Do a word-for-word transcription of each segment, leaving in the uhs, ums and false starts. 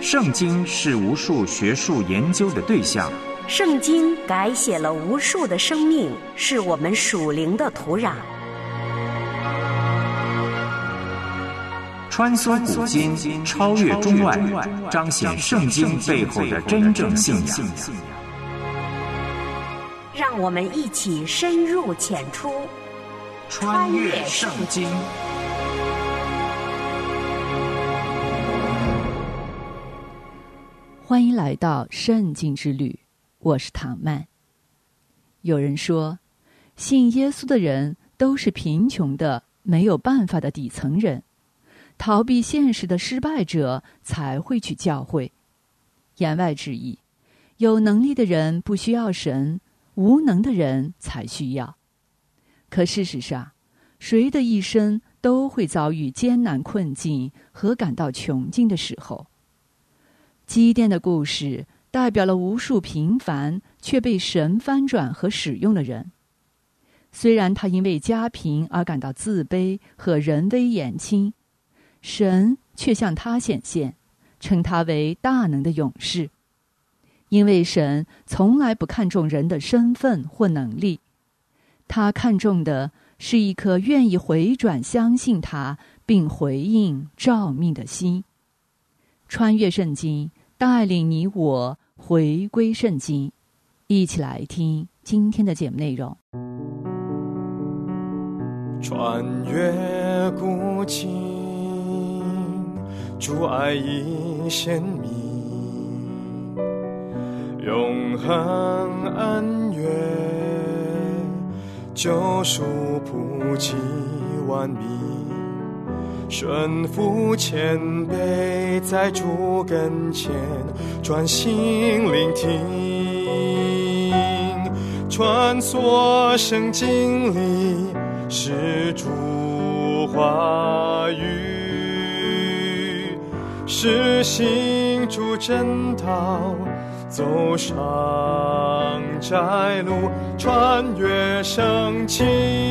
圣经是无数学术研究的对象， 圣经改写了无数的生命，是我们属灵的土壤。 穿梭古今，超越中外，彰显圣经背后的真正信仰。 让我们一起深入浅出， 穿越圣经。 欢迎来到圣经之旅，我是唐曼。有人说，信耶稣的人都是贫穷的、没有办法的底层人，逃避现实的失败者才会去教会。言外之意，有能力的人不需要神，无能的人才需要。可事实上，谁的一生都会遭遇艰难困境和感到穷尽的时候。基甸的故事代表了无数平凡却被神翻转和使用的人。虽然他因为家贫而感到自卑和人微言轻，神却向他显现，称他为大能的勇士。因为神从来不看重人的身份或能力，他看重的是一颗愿意回转相信他并回应召命的心。穿越圣经，带领你我回归圣经，一起来听今天的节目内容。 穿越古今，主爱已显明，永恒恩怨，救赎普及万民，顺服谦卑，在主跟前专心聆听，穿梭圣经里是主话语，是行主真道，走上窄路，穿越圣经。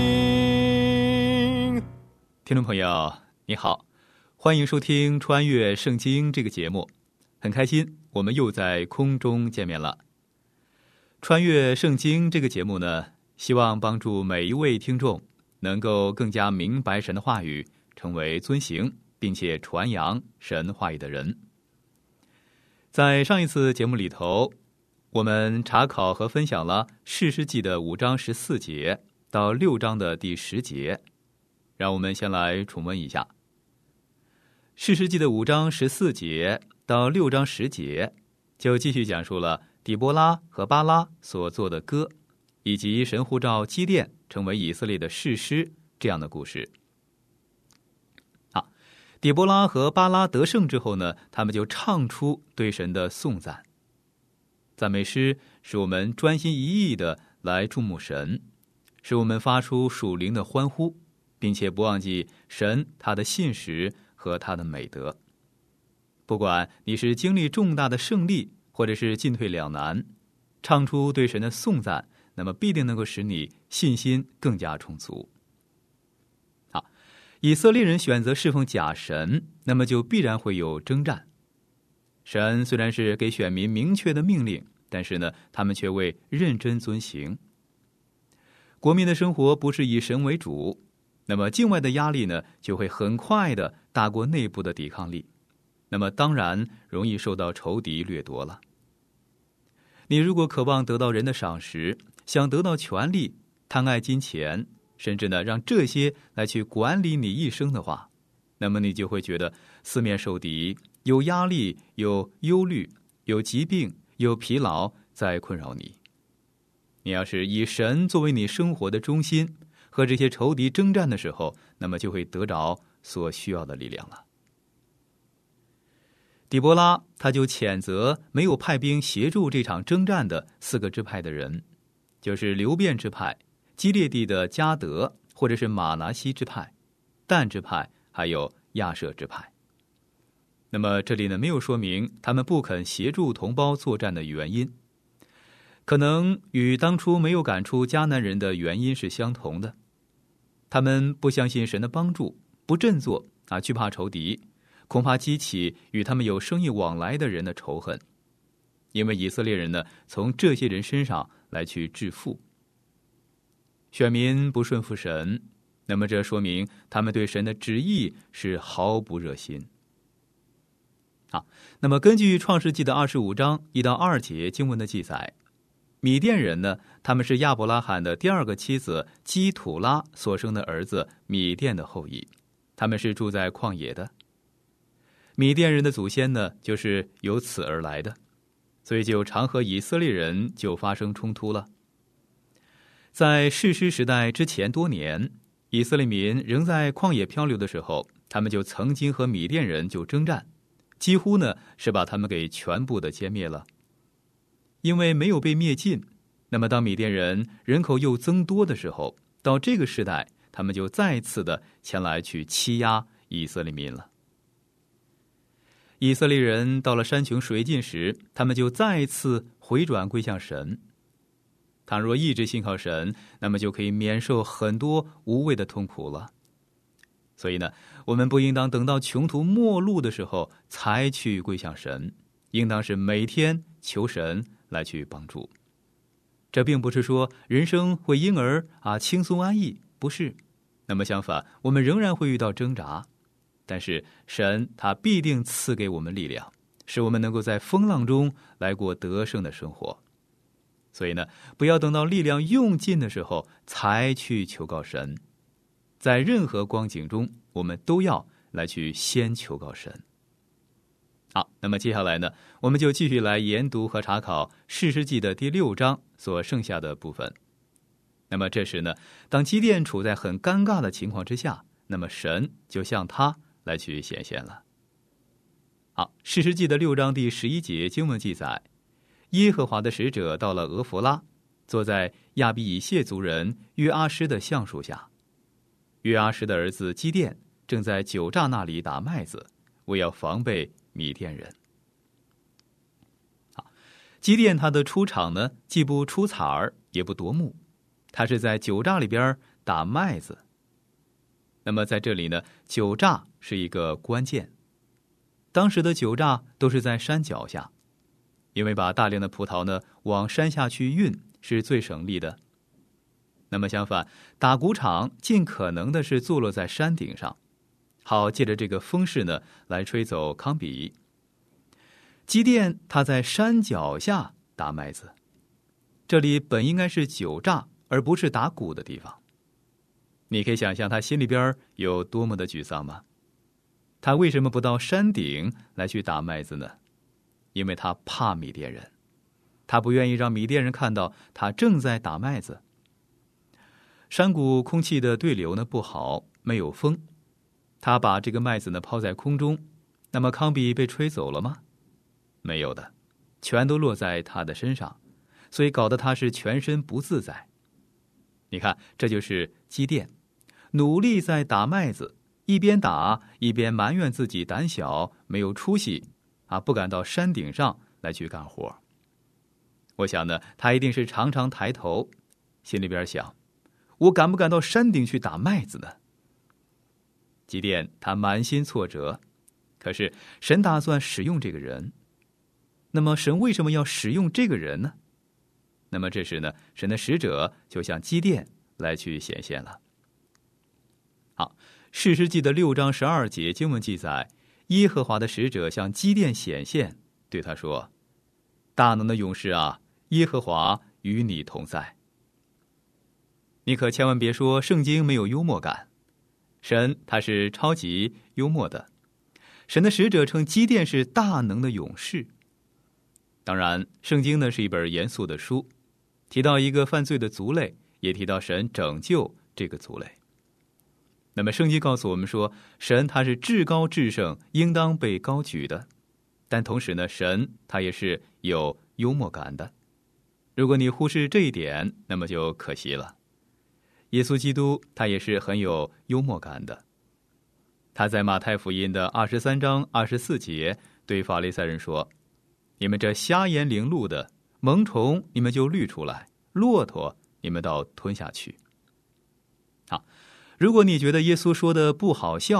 听众朋友你好，欢迎收听穿越圣经这个节目，很开心我们又在空中见面了。穿越圣经这个节目呢，希望帮助每一位听众能够更加明白神的话语，成为遵行并且传扬神话语的人。在上一次节目里头，我们查考和分享了士师记的五章十四节到六章的第十节，让我们先来重温一下。士师记的五章十四节到六章十节，就继续讲述了底波拉和巴拉所做的歌，以及神呼召基甸成为以色列的士师这样的故事。好，底波拉和巴拉得胜之后呢，他们就唱出对神的颂赞。赞美诗使我们专心一意的来注目神，使我们发出属灵的欢呼，并且不忘记神他的信实和他的美德。不管你是经历重大的胜利，或者是进退两难，唱出对神的颂赞，那么必定能够使你信心更加充足。好，以色列人选择侍奉假神，那么就必然会有征战。神虽然是给选民明确的命令，但是呢，他们却未认真遵行。国民的生活不是以神为主，那么境外的压力呢，就会很快的大过内部的抵抗力，那么当然容易受到仇敌掠夺了。你如果渴望得到人的赏识，想得到权力，贪爱金钱，甚至呢让这些来去管理你一生的话，那么你就会觉得四面受敌，有压力，有忧虑，有疾病，有疲劳在困扰你。你要是以神作为你生活的中心，和这些仇敌征战的时候，那么就会得着所需要的力量了。底波拉他就谴责没有派兵协助这场征战的四个支派的人，就是流便支派、基列地的迦得，或者是马拿西支派、但支派，还有亚舍支派。那么这里呢，没有说明他们不肯协助同胞作战的原因，可能与当初没有赶出迦南人的原因是相同的。他们不相信神的帮助，不振作啊，惧怕仇敌， 恐怕激起与他们有生意往来的人的仇恨，因为以色列人呢，从这些人身上来去致富。选民不顺服神，那么这说明他们对神的旨意是毫不热心。好，那么根据创世纪的二十五章一到二节经文的记载，米甸人呢，他们是亚伯拉罕的第二个妻子基土拉所生的儿子米甸的后裔，他们是住在旷野的。米甸人的祖先呢，就是由此而来的，所以就常和以色列人就发生冲突了。在士师时代之前多年，以色列民仍在旷野漂流的时候，他们就曾经和米甸人就征战，几乎呢是把他们给全部的歼灭了。因为没有被灭尽，那么当米甸人人口又增多的时候，到这个时代，他们就再次的前来去欺压以色列民了。以色列人到了山穷水尽时，他们就再次回转归向神。倘若一直信靠神，那么就可以免受很多无谓的痛苦了。所以呢，我们不应当等到穷途末路的时候才去归向神，应当是每天求神来去帮助。这并不是说人生会因而啊轻松安逸，不是。那么相反，我们仍然会遇到挣扎，但是神他必定赐给我们力量，使我们能够在风浪中来过得胜的生活。所以呢，不要等到力量用尽的时候才去求告神，在任何光景中，我们都要来去先求告神。好，那么接下来呢，我们就继续来研读和查考士师记的第六章所剩下的部分。那么这时呢，当基甸处在很尴尬的情况之下，那么神就向他来去显现了。好，士师记的六章第十一节经文记载，耶和华的使者到了俄弗拉，坐在亚比以谢族人约阿施的橡树下。约阿施的儿子基甸正在酒榨那里打麦子，为要防备米甸人。好，基甸他的出场呢，既不出彩儿，也不夺目，他是在酒榨里边打麦子。那么在这里呢，酒榨是一个关键。当时的酒榨都是在山脚下，因为把大量的葡萄呢往山下去运是最省力的。那么相反，打谷场尽可能的是坐落在山顶上，好借着这个风势呢来吹走糠秕。基甸他在山脚下打麦子，这里本应该是酒榨而不是打谷的地方。你可以想象他心里边有多么的沮丧吗？他为什么不到山顶来去打麦子呢？因为他怕米甸人，他不愿意让米甸人看到他正在打麦子。山谷空气的对流呢不好，没有风，他把这个麦子呢抛在空中，那么糠秕被吹走了吗？没有的，全都落在他的身上，所以搞得他是全身不自在。你看，这就是基甸努力在打麦子，一边打一边埋怨自己胆小，没有出息啊，不敢到山顶上来去干活。我想呢，他一定是常常抬头，心里边想，我敢不敢到山顶去打麦子呢？基甸他满心挫折，可是神打算使用这个人。那么神为什么要使用这个人呢？那么这时呢，神的使者就向基甸来去显现了。好，士师记的六章十二节经文记载，耶和华的使者向基甸显现，对他说，大能的勇士啊，耶和华与你同在。你可千万别说圣经没有幽默感，神他是超级幽默的。神的使者称基甸是大能的勇士。当然，圣经呢是一本严肃的书，提到一个犯罪的族类，也提到神拯救这个族类。那么圣经告诉我们说，神他是至高至圣，应当被高举的。但同时呢，神他也是有幽默感的。如果你忽视这一点，那么就可惜了。耶稣基督他也是很有幽默感的。他在马太福音的二十三章二十四节对法利赛人说，你们这瞎眼领路的，蒙虫你们就滤出来，骆驼你们倒吞下去。好，如果你觉得耶稣说的不好笑，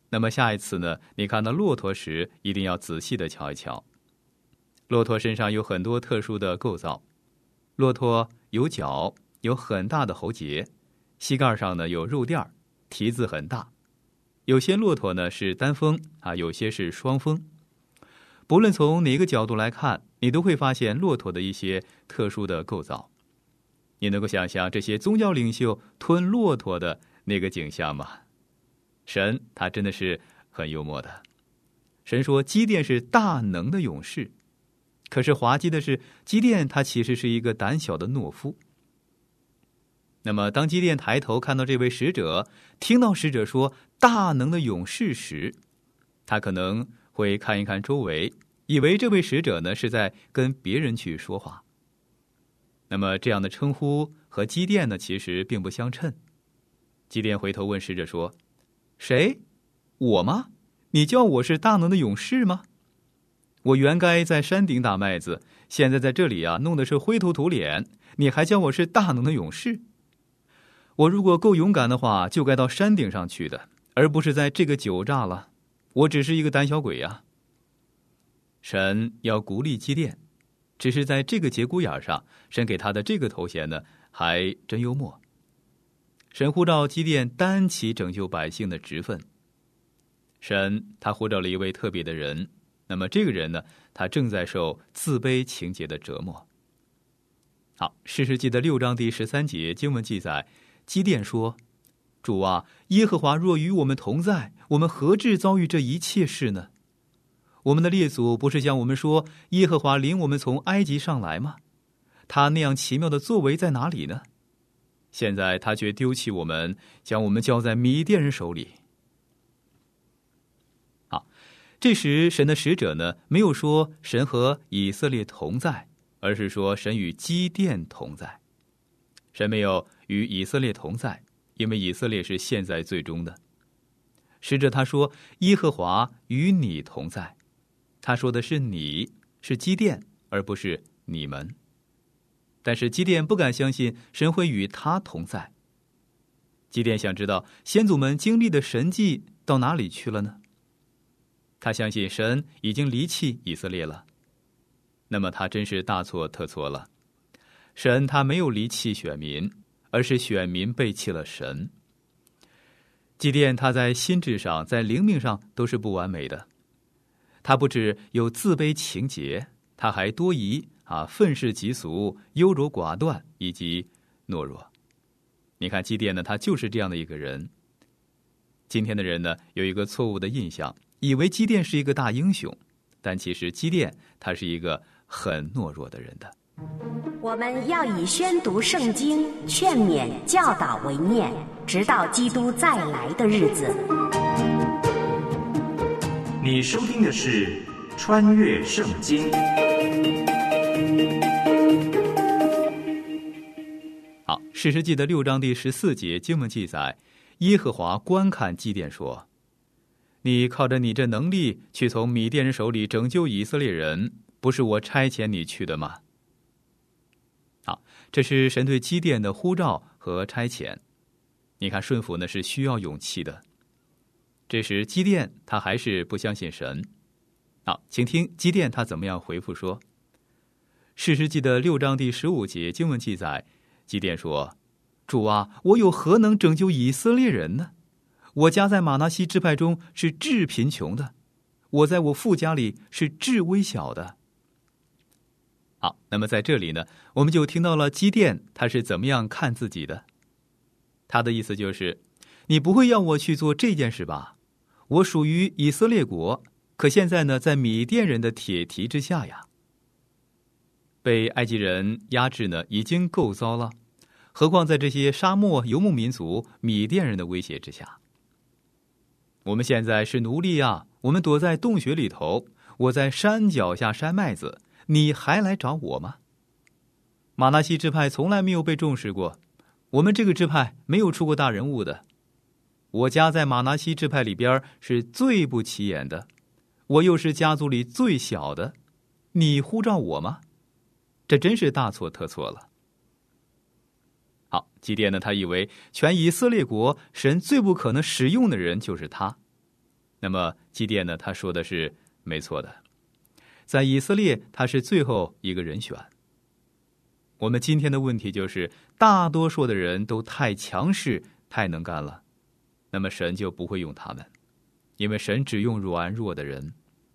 那么下一次呢，你看到骆驼时，一定要仔细的瞧一瞧。骆驼身上有很多特殊的构造，骆驼有角，有很大的喉结，膝盖上呢有肉垫儿，蹄子很大。有些骆驼呢是单峰啊，有些是双峰。不论从哪个角度来看，你都会发现骆驼的一些特殊的构造。你能够想象这些宗教领袖吞骆驼的那个景象吗？神他真的是很幽默的。神说基甸是大能的勇士，可是滑稽的是，基甸他其实是一个胆小的懦夫。那么当基甸抬头看到这位使者，听到使者说大能的勇士时，他可能会看一看周围，以为这位使者呢是在跟别人去说话。那么这样的称呼和基甸呢其实并不相称。基甸回头问使者说，谁？我吗？你叫我是大能的勇士吗？我原该在山顶打麦子，现在在这里啊弄的是灰头土脸，你还叫我是大能的勇士？我如果够勇敢的话，就该到山顶上去的，而不是在这个酒榨了。我只是一个胆小鬼呀。神要鼓励基甸，只是在这个节骨眼上，神给他的这个头衔呢，还真幽默。神呼召基甸担起拯救百姓的职分。神他呼召了一位特别的人，那么这个人呢，他正在受自卑情节的折磨。好，士师记的六章第十三节经文记载，基甸说，主啊，耶和华若与我们同在，我们何至遭遇这一切事呢？我们的列祖不是向我们说，耶和华领我们从埃及上来吗？他那样奇妙的作为在哪里呢？现在他却丢弃我们，将我们交在米甸人手里。好，这时神的使者呢，没有说神和以色列同在，而是说神与基甸同在。神没有与以色列同在，因为以色列是现在最终的。使者他说，耶和华与你同在。他说的是你，是基甸，而不是你们。但是基甸不敢相信神会与他同在。基甸想知道先祖们经历的神迹到哪里去了呢？他相信神已经离弃以色列了，那么他真是大错特错了。神他没有离弃选民，而是选民背弃了神。基甸他在心智上，在灵命上都是不完美的。他不只有自卑情节，他还多疑啊，愤世嫉俗，优柔寡断以及懦弱。你看基甸呢，他就是这样的一个人。今天的人呢，有一个错误的印象，以为基甸是一个大英雄，但其实基甸他是一个很懦弱的人的。 我们要以宣读圣经、劝勉、教导为念，直到基督再来的日子。 你收听的是《穿越圣经》。 好，士师记的六章第十四节经文记载，耶和华观看基甸说，你靠着你这能力去从米甸人手里拯救以色列人，不是我差遣你去的吗？好，这是神对基甸的呼召和差遣。你看顺服呢是需要勇气的。这时基甸他还是不相信神。好，请听基甸他怎么样回复说。士师记的六章第十五节经文记载，基甸说，主啊，我有何能拯救以色列人呢？我家在玛拿西支派中是至贫穷的，我在我父家里是至微小的。好，那么在这里呢，我们就听到了基甸他是怎么样看自己的。他的意思就是，你不会要我去做这件事吧？我属于以色列国，可现在呢，在米甸人的铁蹄之下呀。被埃及人压制呢，已经够糟了，何况在这些沙漠游牧民族米甸人的威胁之下。我们现在是奴隶啊，我们躲在洞穴里头，我在山脚下筛麦子，你还来找我吗？玛拿西支派从来没有被重视过，我们这个支派没有出过大人物的。我家在玛拿西支派里边是最不起眼的，我又是家族里最小的，你呼召我吗？这真是大错特错了。好，基甸呢，他以为全以色列国神最不可能使用的人就是他， 那么基甸呢，他说的是没错的，在以色列他是最后一个人选。我们今天的问题就是，大多数的人都太强势、太能干了，那么神就不会用他们，因为神只用软弱的人。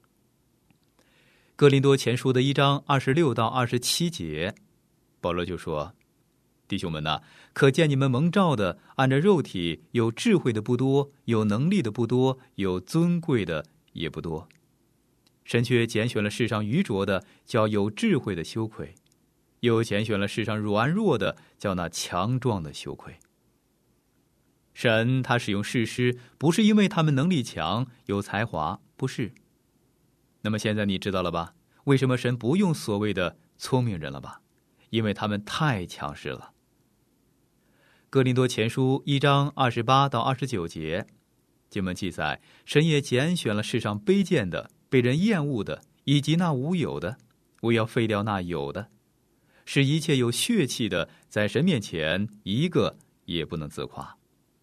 哥林多前书的一章二十六到二十七节，保罗就说：弟兄们哪，可见你们蒙召的，按着肉体有智慧的不多，有能力的不多，有尊贵的也不多。神却拣选了世上愚拙的，叫有智慧的羞愧；又拣选了世上软弱的，叫那强壮的羞愧。神他使用士师，不是因为他们能力强、有才华，不是。那么现在你知道了吧？为什么神不用所谓的聪明人了吧？因为他们太强势了。哥林多前书一章二十八到二十九节，经文记载，神也拣选了世上卑贱的、被人厌恶的，以及那无有的，为要废掉那有的，使一切有血气的，在神面前一个也不能自夸。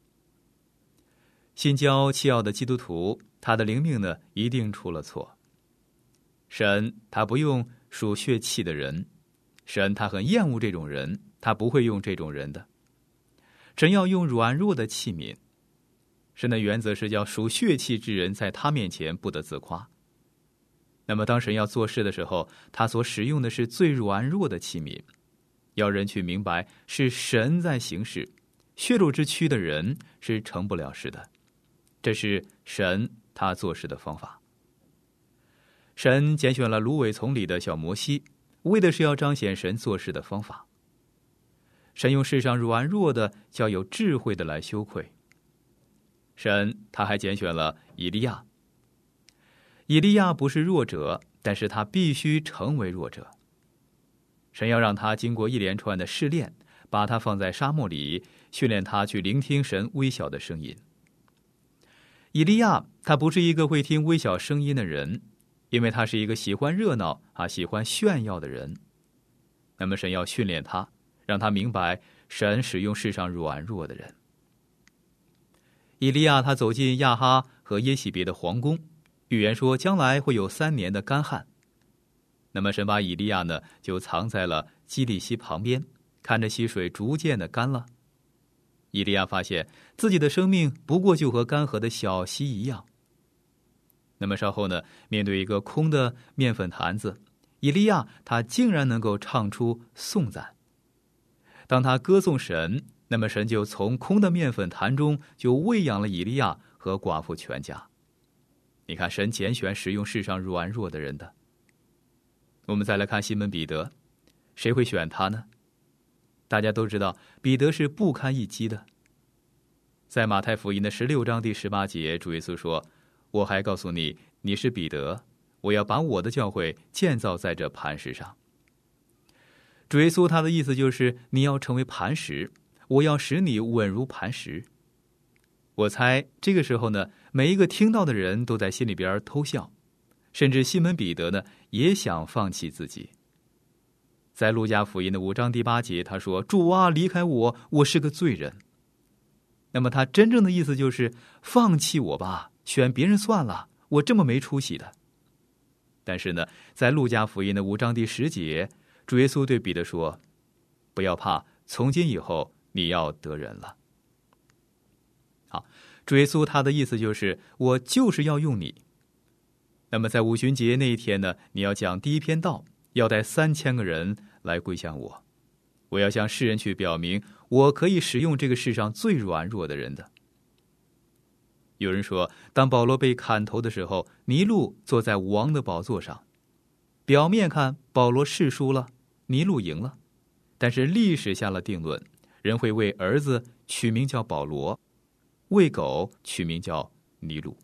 心骄气傲的基督徒，他的灵命呢，一定出了错。神他不用属血气的人，神他很厌恶这种人，他不会用这种人的。神要用软弱的器皿。神的原则是叫属血气之人在他面前不得自夸。那么当神要做事的时候，他所使用的是最软弱的器皿，要人去明白是神在行事，血肉之躯的人是成不了事的。这是神他做事的方法。神拣选了芦苇丛里的小摩西，为的是要彰显神做事的方法。神用世上软弱的叫有智慧的来羞愧。神他还拣选了以利亚。以利亚不是弱者，但是他必须成为弱者。神要让他经过一连串的试炼，把他放在沙漠里，训练他去聆听神微小的声音。以利亚他不是一个会听微小声音的人，因为他是一个喜欢热闹啊、喜欢炫耀的人。那么神要训练他，让他明白神使用世上软弱的人。以利亚他走进亚哈和耶洗别的皇宫，预言说将来会有三年的干旱。那么神把以利亚呢就藏在了基利溪旁边，看着溪水逐渐的干了。以利亚发现自己的生命不过就和干涸的小溪一样。那么稍后呢，面对一个空的面粉坛子，以利亚他竟然能够唱出颂赞。当他歌颂神，那么神就从空的面粉坛中就喂养了以利亚和寡妇全家。你看，神拣选使用世上软弱的人的。我们再来看西门彼得，谁会选他呢？大家都知道，彼得是不堪一击的。在马太福音的十六章第十八节，主耶稣说：我还告诉你，你是彼得，我要把我的教会建造在这磐石上。主耶稣他的意思就是，你要成为磐石，我要使你稳如磐石。我猜这个时候呢，每一个听到的人都在心里边偷笑，甚至西门彼得呢也想放弃自己。在路加福音的五章第八节，他说：主啊，离开我，我是个罪人。那么他真正的意思就是放弃我吧，选别人算了，我这么没出息的。但是呢，在路加福音的五章第十节，主耶稣对彼得说：不要怕，从今以后你要得人了。好，主耶稣他的意思就是我就是要用你。那么在五旬节那一天呢，你要讲第一篇道，要带三千个人来归向我。我要向世人去表明，我可以使用这个世上最软弱的人的。有人说，当保罗被砍头的时候，尼禄坐在王的宝座上。表面看，保罗是输了，尼禄赢了，但是历史下了定论，人会为儿子取名叫保罗，为狗取名叫尼禄。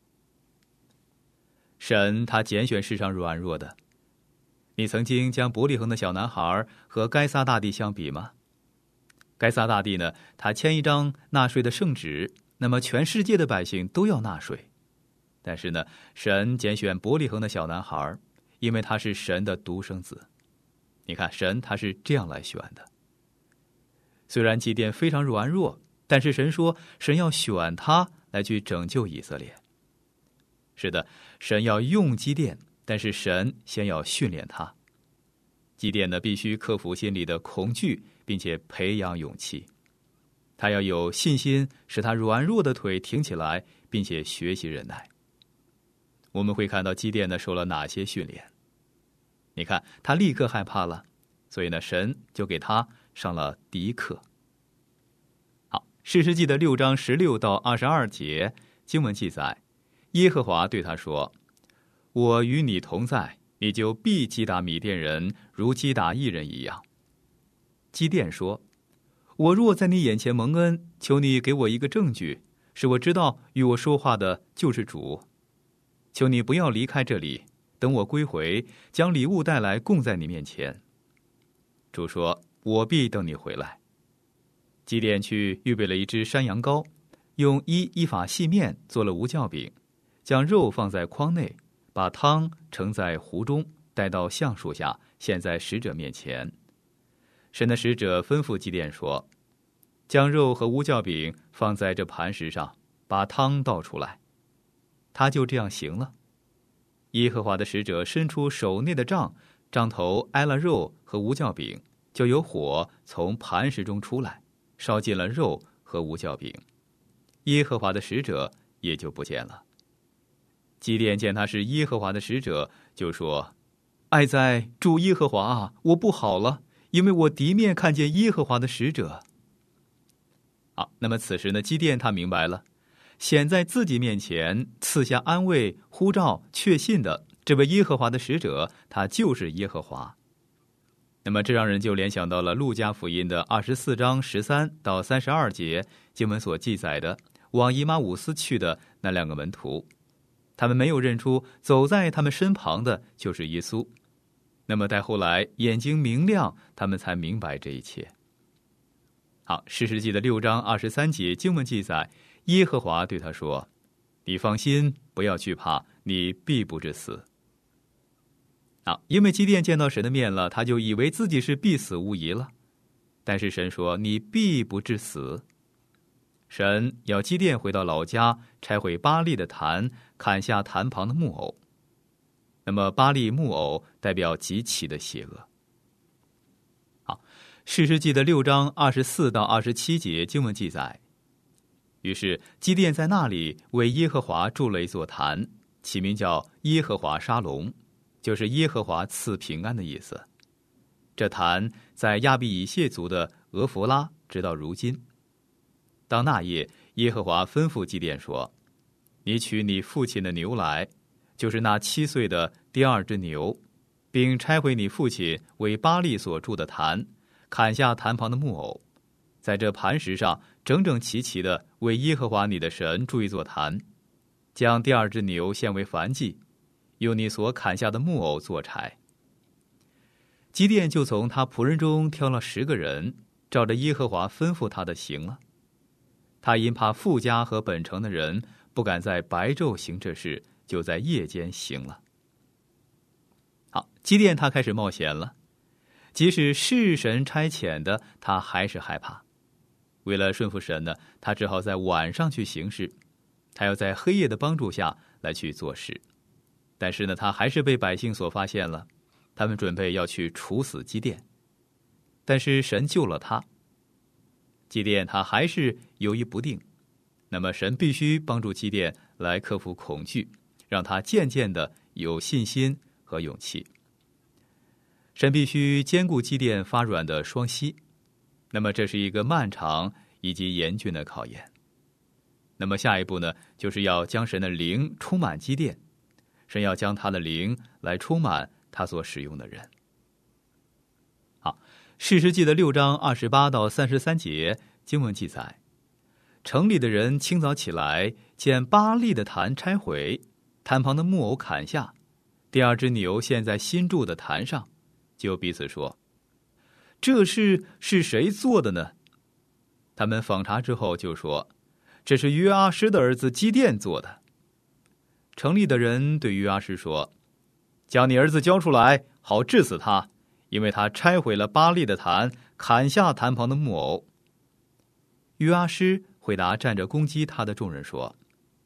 神他拣选世上软弱的。你曾经将伯利恒的小男孩和该撒大帝相比吗？该撒大帝呢，他签一张纳税的圣旨，那么全世界的百姓都要纳税。但是呢，神拣选伯利恒的小男孩，因为他是神的独生子。你看，神他是这样来选的。虽然基甸非常软弱，但是神说，神要选他来去拯救以色列。 是的，神要用基甸，但是神先要训练他。基甸呢，必须克服心里的恐惧，并且培养勇气。他要有信心，使他软弱的腿挺起来，并且学习忍耐。我们会看到基甸呢受了哪些训练。你看，他立刻害怕了，所以呢，神就给他上了第一课。好，士师记的六章十六到二十二节经文记载，耶和华对他说：我与你同在，你就必击打米甸人，如击打一人一样。基甸说：我若在你眼前蒙恩，求你给我一个证据，使我知道与我说话的就是主。求你不要离开这里，等我归回，将礼物带来供在你面前。主说：我必等你回来。基甸去预备了一只山羊羔，用一伊法细面做了无酵饼，将肉放在筐内，把汤盛在壶中，带到橡树下，献在使者面前。神的使者吩咐基甸说：将肉和无酵饼放在这磐石上，把汤倒出来。他就这样行了。耶和华的使者伸出手内的杖，杖头挨了肉和无酵饼，就有火从磐石中出来，烧尽了肉和无酵饼。耶和华的使者也就不见了。基甸见他是耶和华的使者，就说：哀哉，主耶和华啊，我不好了，因为我敌面看见耶和华的使者。好，那么此时呢，基甸他明白了，显在自己面前赐下安慰、呼召、确信的这位耶和华的使者，他就是耶和华。那么这让人就联想到了路加福音的二十四章十三到三十二节经文所记载的往以马忤斯去的那两个门徒，他们没有认出走在他们身旁的就是耶稣。那么待后来眼睛明亮，他们才明白这一切。好，士师记的六章二十三节经文记载，耶和华对他说：你放心，不要惧怕，你必不致死。好，因为基甸见到神的面了，他就以为自己是必死无疑了。但是神说：你必不致死。神要基甸回到老家，拆毁巴力的坛，砍下坛旁的木偶。那么巴力木偶代表极其的邪恶。好，士师记的六章二十四到二十七节经文记载，于是基甸在那里为耶和华筑了一座坛，起名叫耶和华沙龙，就是耶和华赐平安的意思。这坛在亚比以谢族的俄弗拉，直到如今。当那夜，耶和华吩咐基甸说：你取你父亲的牛来，就是那七岁的第二只牛，并拆毁你父亲为巴力所筑的坛，砍下坛旁的木偶，在这磐石上整整齐齐的为耶和华你的神筑一座坛，将第二只牛献为燔祭，用你所砍下的木偶做柴。基甸就从他仆人中挑了十个人，照着耶和华吩咐他的行了。他因怕富家和本城的人不敢在白昼行这事，就在夜间行了。好，基甸他开始冒险了，即使是神差遣的，他还是害怕。为了顺服神呢，他只好在晚上去行事，他要在黑夜的帮助下来去做事。但是呢，他还是被百姓所发现了，他们准备要去处死基甸，但是神救了他。基甸他还是犹豫不定，那么神必须帮助基甸来克服恐惧，让他渐渐的有信心和勇气。神必须兼顾基甸发软的双膝，那么这是一个漫长以及严峻的考验。那么下一步呢，就是要将神的灵充满基甸，神要将他的灵来充满他所使用的人。好，士师记的六章二十八到三十三节经文记载，城里的人清早起来，见巴力的坛拆毁，坛旁的木偶砍下，第二只牛献在新筑的坛上，就彼此说：这事是谁做的呢？他们访查之后就说：这是约阿施的儿子基甸做的。城里的人对约阿施说：将你儿子交出来，好治死他，因为他拆毁了巴力的坛，砍下坛旁的木偶。约阿施回答站着攻击他的众人说：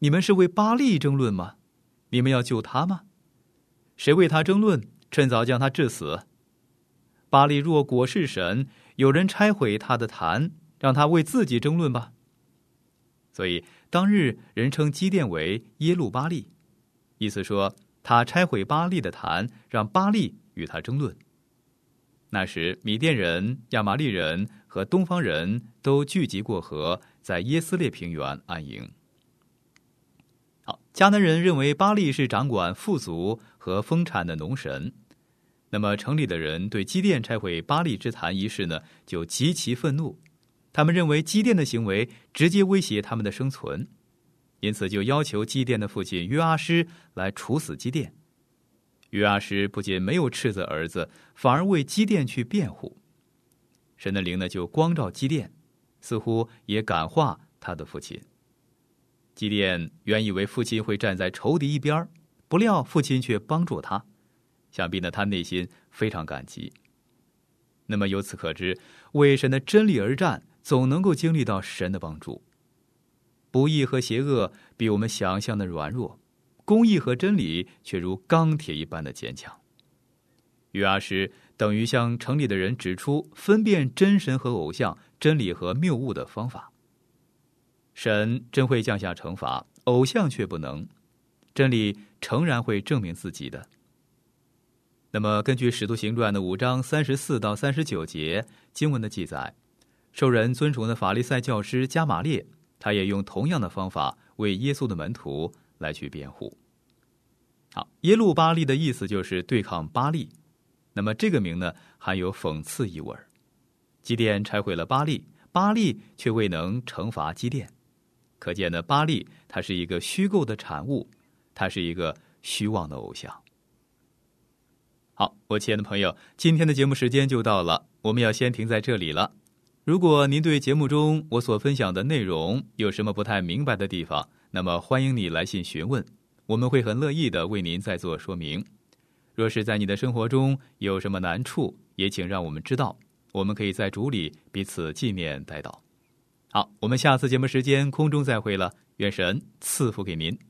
你们是为巴力争论吗？你们要救他吗？谁为他争论，趁早将他治死。巴力若果是神，有人拆毁他的坛，让他为自己争论吧。所以当日人称基甸为耶路巴力，意思说他拆毁巴力的坛，让巴力与他争论。那时米甸人、亚玛力人和东方人都聚集过河，在耶斯列平原安营。好，迦南人认为巴力是掌管富足和丰产的农神，那么城里的人对基甸拆毁巴力之坛一事呢，就极其愤怒。他们认为基甸的行为直接威胁他们的生存，因此就要求基甸的父亲约阿施来处死基甸。约阿施不仅没有斥责儿子，反而为基甸去辩护。神的灵呢，就光照基甸，似乎也感化他的父亲。基甸原以为父亲会站在仇敌一边，不料父亲却帮助他，想必呢，他内心非常感激。那么由此可知，为神的真理而战，总能够经历到神的帮助。不义和邪恶比我们想象的软弱，公义和真理却如钢铁一般的坚强。约阿施等于向城里的人指出分辨真神和偶像、真理和谬误的方法。神真会降下惩罚，偶像却不能，真理诚然会证明自己的。那么根据使徒行传的五章三十四到三十九节经文的记载，受人尊崇的法利赛教师加玛列，他也用同样的方法为耶稣的门徒来去辩护。好，耶路巴力的意思就是对抗巴力，那么这个名呢，含有讽刺意味。基甸拆毁了巴力，巴力却未能惩罚基甸，可见呢，巴力它是一个虚构的产物，它是一个虚妄的偶像。好，我亲爱的朋友，今天的节目时间就到了，我们要先停在这里了。如果您对节目中我所分享的内容有什么不太明白的地方，那么欢迎你来信询问，我们会很乐意的为您再做说明。若是在你的生活中有什么难处，也请让我们知道，我们可以在主里彼此纪念代祷。好，我们下次节目时间空中再会了，愿神赐福给您。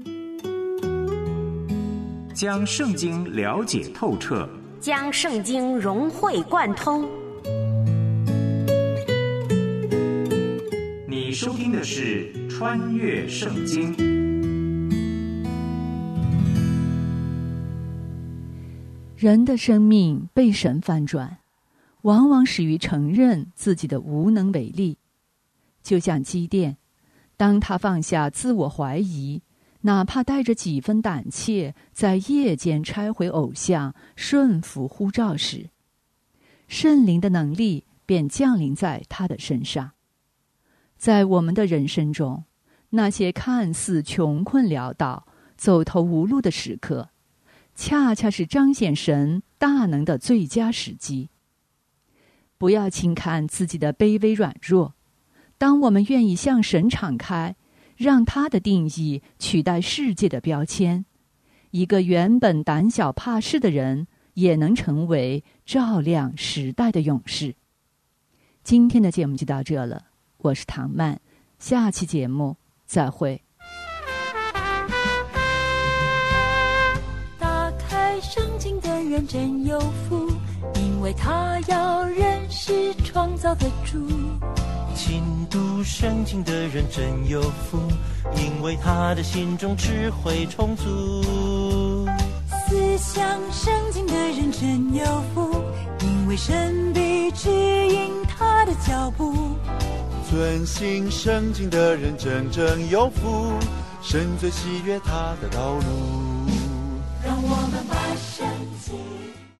将圣经了解透彻， 将圣经融会贯通。 你收听的是《穿越圣经》。 人的生命被神翻转，往往始于承认自己的无能为力。就像基甸，当他放下自我怀疑，哪怕带着几分胆怯，在夜间拆毁偶像，顺服呼召时，圣灵的能力便降临在他的身上。在我们的人生中，那些看似穷困潦倒、走投无路的时刻，恰恰是彰显神大能的最佳时机。不要轻看自己的卑微软弱，当我们愿意向神敞开，让他的定义取代世界的标签，一个原本胆小怕事的人也能成为照亮时代的勇士。今天的节目就到这了，我是唐曼，下期节目再会。 打开圣经的人真有福，因为他要认识创造的主。 勤读圣经的人真有福，因为他的心中智慧充足。 思想圣经的人真有福，因为神必指引他的脚步。 遵行圣经的人真正有福，神最喜悦他的道路。 让我们把圣经